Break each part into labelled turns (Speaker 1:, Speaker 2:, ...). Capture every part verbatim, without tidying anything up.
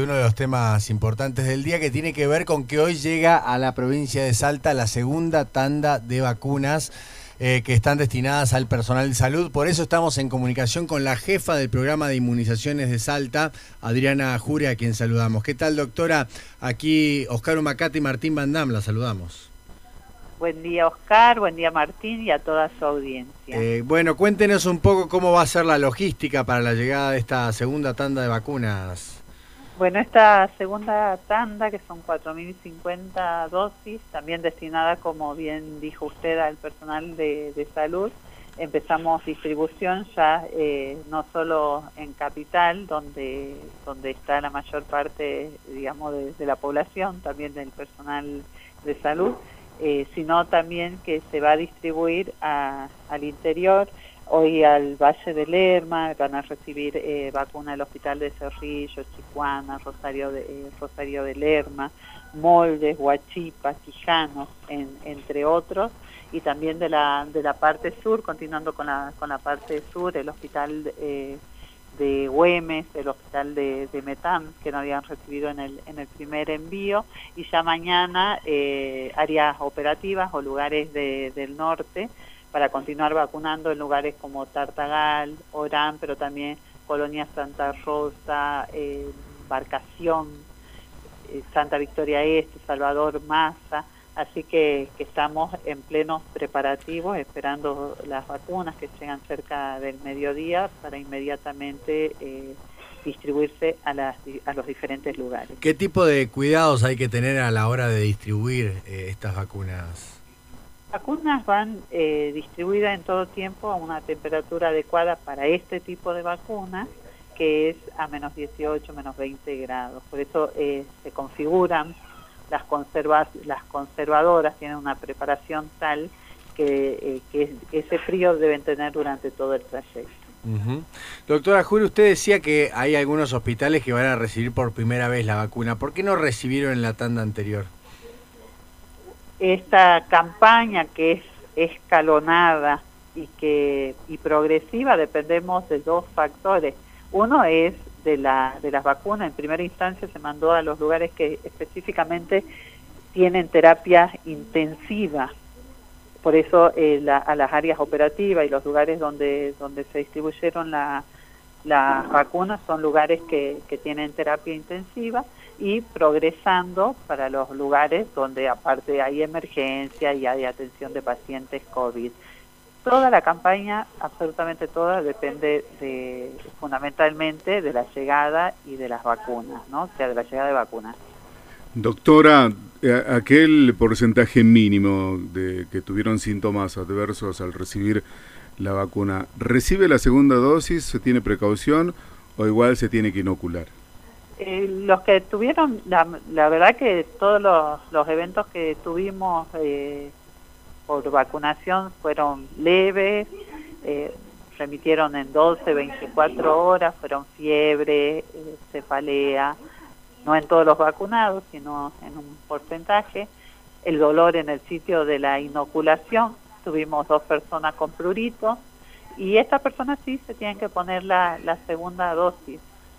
Speaker 1: uno de los temas importantes del día, que tiene que ver con que hoy llega a la provincia de Salta la segunda tanda de vacunas eh, que están destinadas al personal de salud. Por eso estamos en comunicación con la jefa del programa de inmunizaciones de Salta, Adriana Juria, a quien saludamos. ¿Qué tal, doctora? Aquí Oscar Humacata y Martín Van Dam, la saludamos.
Speaker 2: Buen día, Oscar, buen día, Martín, y a toda su audiencia.
Speaker 1: Eh, bueno, cuéntenos un poco cómo va a ser la logística para la llegada de esta segunda tanda de vacunas.
Speaker 2: Bueno, esta segunda tanda, que son cuatro mil cincuenta dosis, también destinada, como bien dijo usted, al personal de, de salud. Empezamos distribución ya eh, no solo en Capital, donde, donde está la mayor parte, digamos, de, de la población, también del personal de salud, Eh, sino también que se va a distribuir a, al interior. Hoy al Valle de Lerma van a recibir eh, vacuna del Hospital de Cerrillo, Chicuana, Rosario de, eh, Rosario de Lerma, Moldes, Huachipa, Quijano, en, entre otros, y también de la de la parte sur, continuando con la con la parte sur, el Hospital eh, de Güemes, el hospital de, de Metán, que no habían recibido en el, en el primer envío, y ya mañana eh, áreas operativas o lugares de, del norte para continuar vacunando en lugares como Tartagal, Orán, pero también Colonia Santa Rosa, eh, Barcación, eh, Santa Victoria Este, Salvador Maza. Así que, que estamos en plenos preparativos, esperando las vacunas que llegan cerca del mediodía para inmediatamente eh, distribuirse a, las, a los diferentes lugares.
Speaker 1: ¿Qué tipo de cuidados hay que tener a la hora de distribuir eh, estas vacunas?
Speaker 2: Vacunas van eh, distribuidas en todo tiempo a una temperatura adecuada para este tipo de vacunas, que es a menos dieciocho, menos veinte grados. Por eso eh, se configuran. Las, conservas, las conservadoras tienen una preparación tal que, eh, que ese frío deben tener durante todo el trayecto.
Speaker 1: Uh-huh. Doctora Juria, usted decía que hay algunos hospitales que van a recibir por primera vez la vacuna. ¿Por qué no recibieron en la tanda anterior?
Speaker 2: Esta campaña, que es escalonada y, que, y progresiva, dependemos de dos factores. Uno es de la de las vacunas. En primera instancia se mandó a los lugares que específicamente tienen terapia intensiva, por eso eh, la, a las áreas operativas y los lugares donde donde se distribuyeron la, las vacunas son lugares que, que tienen terapia intensiva, y progresando para los lugares donde aparte hay emergencia y hay atención de pacientes COVID. Toda la campaña, absolutamente toda, depende de, fundamentalmente de la llegada y de las vacunas, ¿no? O sea, de la llegada de vacunas.
Speaker 3: Doctora, aquel porcentaje mínimo de que tuvieron síntomas adversos al recibir la vacuna, ¿recibe la segunda dosis? ¿Se tiene precaución o igual se tiene que inocular?
Speaker 2: Eh, los que tuvieron, la, la verdad que todos los, los eventos que tuvimos eh, por vacunación fueron leves, eh, remitieron en doce, veinticuatro horas, fueron fiebre, eh, cefalea, no en todos los vacunados, sino en un porcentaje. El dolor en el sitio de la inoculación, tuvimos dos personas con prurito, y estas personas sí se tienen que poner la, la segunda dosis.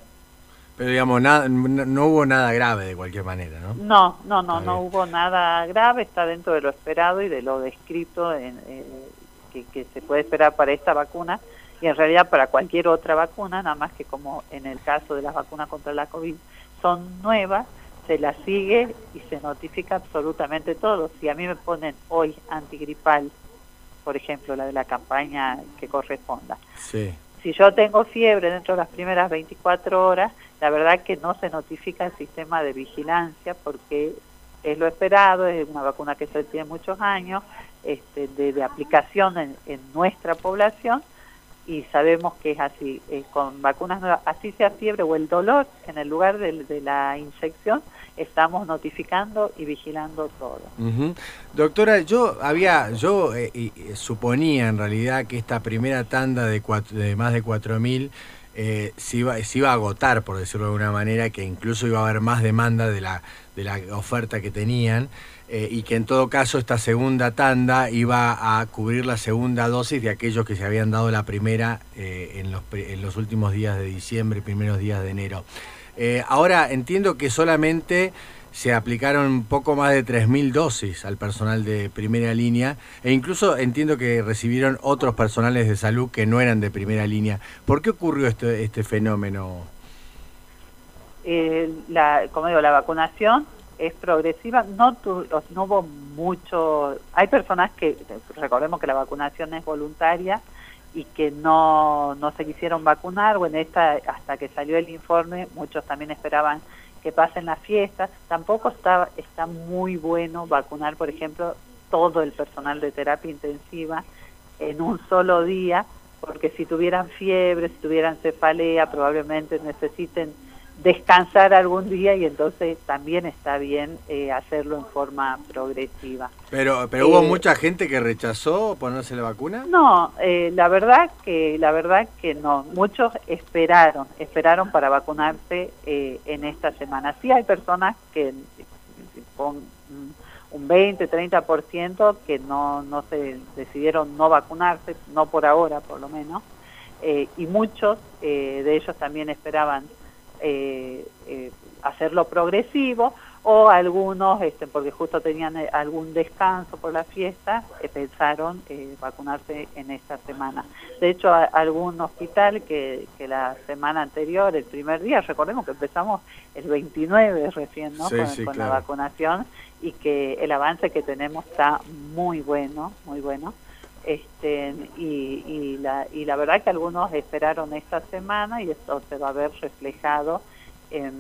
Speaker 1: Pero digamos, nada, no, no hubo nada grave de cualquier manera, ¿no?
Speaker 2: No, no, no, no hubo nada grave, está dentro de lo esperado y de lo descrito en, eh, que, que se puede esperar para esta vacuna, y en realidad para cualquier otra vacuna, nada más que como en el caso de las vacunas contra la COVID son nuevas, se las sigue y se notifica absolutamente todo. Si a mí me ponen hoy antigripal, por ejemplo, la de la campaña que corresponda,
Speaker 1: sí.
Speaker 2: Si yo tengo fiebre dentro de las primeras veinticuatro horas, la verdad que no se notifica el sistema de vigilancia, porque es lo esperado, es una vacuna que se tiene muchos años este, de, de aplicación en, en nuestra población, y sabemos que es así. Eh, con vacunas nuevas, así sea fiebre o el dolor en el lugar de, de la inyección, estamos notificando y vigilando todo.
Speaker 1: Uh-huh. Doctora, yo había, yo eh, eh, suponía en realidad que esta primera tanda de, cuatro, de más de cuatro mil eh, se, iba, se iba a agotar, por decirlo de alguna manera, que incluso iba a haber más demanda de la, de la oferta que tenían, eh, y que en todo caso esta segunda tanda iba a cubrir la segunda dosis de aquellos que se habían dado la primera eh, en, los, en los últimos días de diciembre, primeros días de enero. Eh, ahora entiendo que solamente se aplicaron un poco más de tres mil dosis al personal de primera línea e incluso entiendo que recibieron otros personales de salud que no eran de primera línea. ¿Por qué ocurrió este, este fenómeno?
Speaker 2: Eh, la, como digo, la vacunación es progresiva, no, tu, no hubo mucho, hay personas que, recordemos que la vacunación es voluntaria y que no, no se quisieron vacunar, bueno, esta, hasta que salió el informe, muchos también esperaban que pasen las fiestas, tampoco está, está muy bueno vacunar, por ejemplo, todo el personal de terapia intensiva en un solo día, porque si tuvieran fiebre, si tuvieran cefalea, probablemente necesiten descansar algún día y entonces también está bien eh, hacerlo en forma progresiva.
Speaker 1: Pero, pero
Speaker 2: eh,
Speaker 1: hubo mucha gente que rechazó ponerse la vacuna.
Speaker 2: No, eh, la verdad que la verdad que no. Muchos esperaron, esperaron para vacunarse eh, en esta semana. Sí hay personas que con un veinte, treinta por ciento que no no se decidieron no vacunarse, no por ahora por lo menos, eh, y muchos eh, de ellos también esperaban Eh, eh, hacerlo progresivo, o algunos, este, porque justo tenían eh, algún descanso por la fiesta, eh, pensaron eh, vacunarse en esta semana. De hecho, a, algún hospital que, que la semana anterior, el primer día, recordemos que empezamos el veintinueve recién, ¿no?
Speaker 1: Sí,
Speaker 2: con,
Speaker 1: sí,
Speaker 2: con
Speaker 1: claro.
Speaker 2: la vacunación, y que el avance que tenemos está muy bueno, muy bueno. Este, y, y, la, y la verdad que algunos esperaron esta semana y esto se va a ver reflejado en,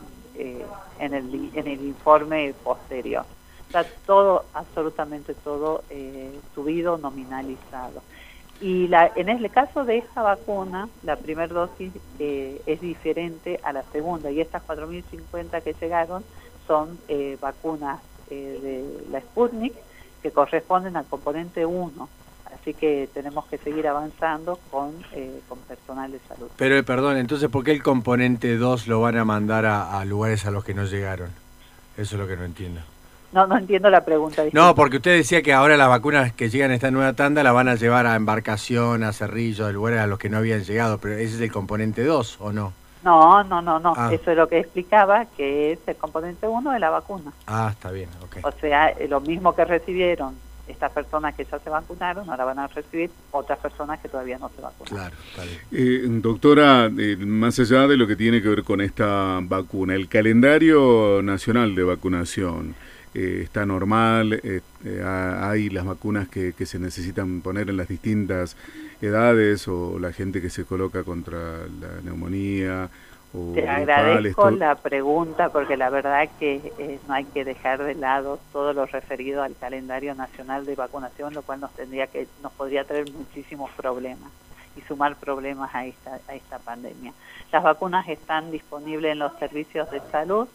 Speaker 2: eh, en, el, en el informe posterior. Está todo, absolutamente todo eh, subido, nominalizado. Y la, en el caso de esta vacuna, la primera dosis eh, es diferente a la segunda, y estas cuatro mil cincuenta que llegaron son eh, vacunas eh, de la Sputnik que corresponden al componente uno. Así que tenemos que seguir avanzando con, eh, con personal de salud.
Speaker 1: Pero, perdón, entonces, ¿por qué el componente dos lo van a mandar a, a lugares a los que no llegaron? Eso es lo que no entiendo.
Speaker 2: No, no entiendo la pregunta. Disculpa.
Speaker 1: No, porque usted decía que ahora las vacunas que llegan a esta nueva tanda la van a llevar a Embarcación, a Cerrillo, a lugares a los que no habían llegado, pero ese es el componente dos, ¿o no?
Speaker 2: No, no, no, no.
Speaker 1: Ah.
Speaker 2: Eso es lo que explicaba, que es el componente uno de la vacuna.
Speaker 1: Ah, está bien, ok.
Speaker 2: O sea, lo mismo que recibieron estas personas que ya se vacunaron, ahora van a recibir otras personas que todavía no se vacunaron.
Speaker 1: Claro, está bien.
Speaker 3: Eh, doctora, eh, más allá de lo que tiene que ver con esta vacuna, el calendario nacional de vacunación eh, está normal, eh, eh, hay las vacunas que, que se necesitan poner en las distintas edades, o la gente que se coloca contra la neumonía. O
Speaker 2: Te agradezco la pregunta, porque la verdad que eh, no hay que dejar de lado todo lo referido al calendario nacional de vacunación, lo cual nos tendría que nos podría traer muchísimos problemas y sumar problemas a esta a esta pandemia. Las vacunas están disponibles en los servicios de salud.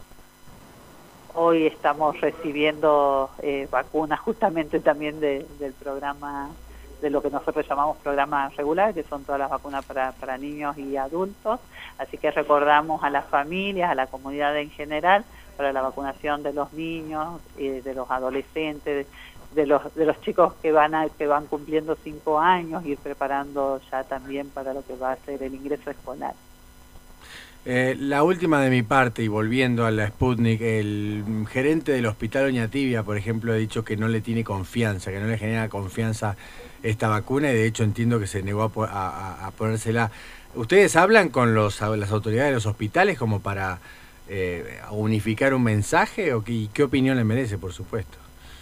Speaker 2: Hoy estamos recibiendo eh, vacunas justamente también de, del programa, de lo que nosotros llamamos programa regular, que son todas las vacunas para, para niños y adultos. Así que recordamos a las familias, a la comunidad en general, para la vacunación de los niños, eh, de los adolescentes, de los de los chicos que van a, que van cumpliendo cinco años, ir preparando ya también para lo que va a ser el ingreso escolar.
Speaker 1: Eh, la última de mi parte, y volviendo a la Sputnik, el gerente del Hospital Oñatibia, por ejemplo, ha dicho que no le tiene confianza, que no le genera confianza esta vacuna, y de hecho entiendo que se negó a, a, a ponérsela. ¿Ustedes hablan con los, las autoridades de los hospitales como para eh, unificar un mensaje? ¿O qué, qué opinión le merece, por supuesto?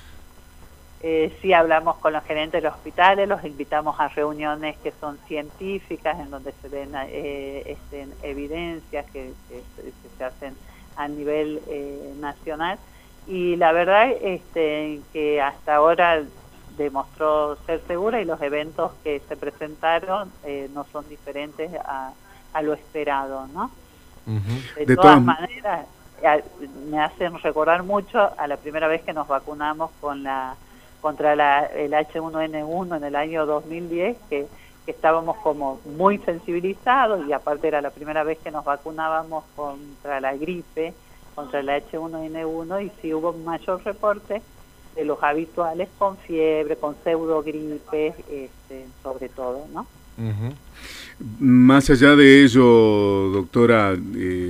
Speaker 2: Eh, sí, hablamos con los gerentes de los hospitales, los invitamos a reuniones que son científicas, en donde se ven eh, este, evidencias que, que, que se hacen a nivel eh, nacional, y la verdad este, que hasta ahora demostró ser segura, y los eventos que se presentaron eh, no son diferentes a, a lo esperado, ¿no? Uh-huh. De, de todas todas maneras, me hacen recordar mucho a la primera vez que nos vacunamos con la contra la, el H uno N uno en el año dos mil diez, que, que estábamos como muy sensibilizados, y aparte era la primera vez que nos vacunábamos contra la gripe, contra el H uno N uno, y sí hubo un mayor reporte de los habituales con fiebre, con pseudogripe, este, sobre todo, ¿no?
Speaker 3: Uh-huh. Más allá de ello, doctora, eh,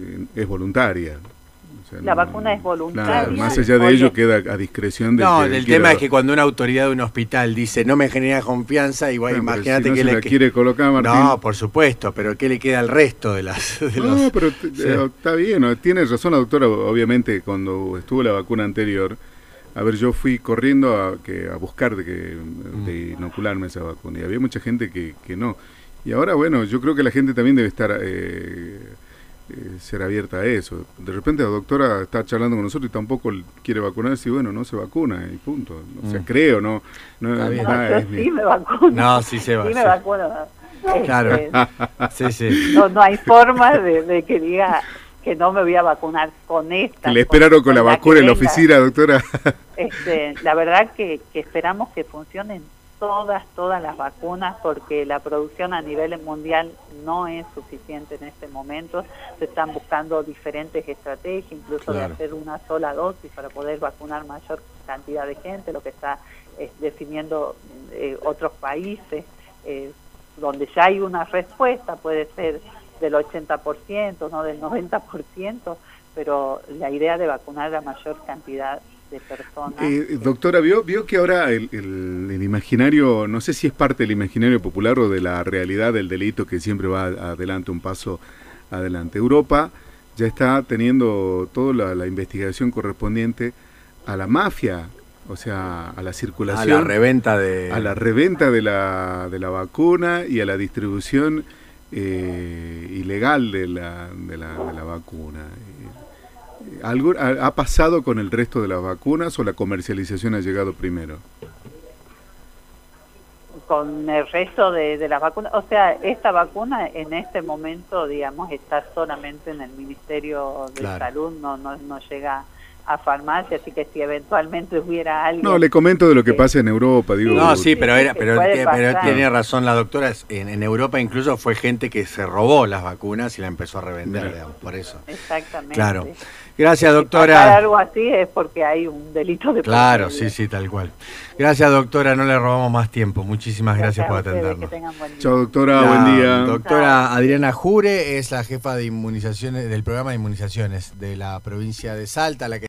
Speaker 3: eh, es voluntaria. O sea,
Speaker 2: la
Speaker 3: no,
Speaker 2: vacuna es voluntaria.
Speaker 3: Claro, más allá de
Speaker 2: Oye,
Speaker 3: ello queda a discreción del
Speaker 1: No,
Speaker 3: que
Speaker 1: el
Speaker 3: quiera-
Speaker 1: tema es que cuando una autoridad de un hospital dice no me genera confianza, igual
Speaker 3: Bueno, pero
Speaker 1: imagínate
Speaker 3: si no
Speaker 1: que
Speaker 3: se
Speaker 1: le
Speaker 3: la
Speaker 1: que-
Speaker 3: quiere colocar, Martín.
Speaker 1: No, por supuesto, pero ¿qué le queda al resto de las de
Speaker 3: No,
Speaker 1: los-
Speaker 3: pero t-
Speaker 1: Sí.
Speaker 3: eh, está bien, ¿no? Tiene razón la doctora, obviamente cuando estuvo la vacuna anterior, a ver, yo fui corriendo a, que, a buscar de, que, de inocularme esa vacuna y había mucha gente que, que no. Y ahora, bueno, yo creo que la gente también debe estar, eh, eh, ser abierta a eso. De repente la doctora está charlando con nosotros y tampoco quiere vacunarse y bueno, no se vacuna y punto. O sea,
Speaker 1: Mm.
Speaker 3: creo, no. no,
Speaker 1: Está bien.
Speaker 2: no,
Speaker 3: nada,
Speaker 2: yo
Speaker 3: es mi-
Speaker 2: sí me vacuno.
Speaker 1: No, sí se va.
Speaker 2: Sí me
Speaker 1: sí.
Speaker 2: vacuno.
Speaker 1: Claro.
Speaker 2: Este,
Speaker 1: Sí, sí.
Speaker 2: no, no hay forma de, de que diga que no me voy a vacunar con esta.
Speaker 3: Le esperaron con, la
Speaker 2: que
Speaker 3: vacuna en la
Speaker 2: venga.
Speaker 3: oficina, doctora.
Speaker 2: Este, la verdad que, que esperamos que funcionen todas, todas las vacunas, porque la producción a nivel mundial no es suficiente en este momento. Se están buscando diferentes estrategias, incluso
Speaker 1: Claro.
Speaker 2: de hacer una sola dosis para poder vacunar mayor cantidad de gente, lo que está eh, definiendo eh, otros países, eh, donde ya hay una respuesta, puede ser del ochenta por ciento, no del noventa por ciento, pero la idea de vacunar la mayor cantidad de personas.
Speaker 3: Eh, doctora, ¿vio, vio que ahora el, el, el imaginario, no sé si es parte del imaginario popular o de la realidad del delito que siempre va adelante, un paso adelante? Europa ya está teniendo toda la, la investigación correspondiente a la mafia, o sea, a la circulación,
Speaker 1: A la reventa de...
Speaker 3: a la reventa de la, de la vacuna y a la distribución eh, ilegal de la, de la, de la vacuna. ¿Algo ha, ha pasado con el resto de las vacunas o la comercialización ha llegado primero?
Speaker 2: Con el resto de, de las vacunas, o sea, esta vacuna en este momento, digamos, está solamente en el Ministerio de
Speaker 1: Claro.
Speaker 2: Salud, no, no, no llega a farmacia, así que si eventualmente hubiera alguien...
Speaker 3: No, le comento de lo que
Speaker 2: Sí.
Speaker 3: pasa en Europa, digo.
Speaker 1: No, sí, pero era,
Speaker 2: que
Speaker 1: pero,
Speaker 2: puede
Speaker 1: tiene- pero
Speaker 2: pasar.
Speaker 1: tiene razón la doctora. es- En, en Europa incluso fue gente que se robó las vacunas y la empezó a revender,
Speaker 3: Mira.
Speaker 1: digamos, por eso.
Speaker 2: Exactamente.
Speaker 1: Claro. Gracias,
Speaker 2: Si pasara
Speaker 1: doctora.
Speaker 2: algo así es porque hay un delito de...
Speaker 1: Claro,
Speaker 2: por
Speaker 1: sí,
Speaker 2: medio.
Speaker 1: sí, tal cual. Gracias, doctora. No le robamos más tiempo. Muchísimas gracias,
Speaker 2: a
Speaker 1: por
Speaker 2: ustedes,
Speaker 1: atendernos.
Speaker 2: que tengan buen día.
Speaker 3: Chao, doctora,
Speaker 1: La
Speaker 3: buen día.
Speaker 1: Doctora Adriana Jure es la jefa de inmunizaciones del programa de inmunizaciones de la provincia de Salta, la que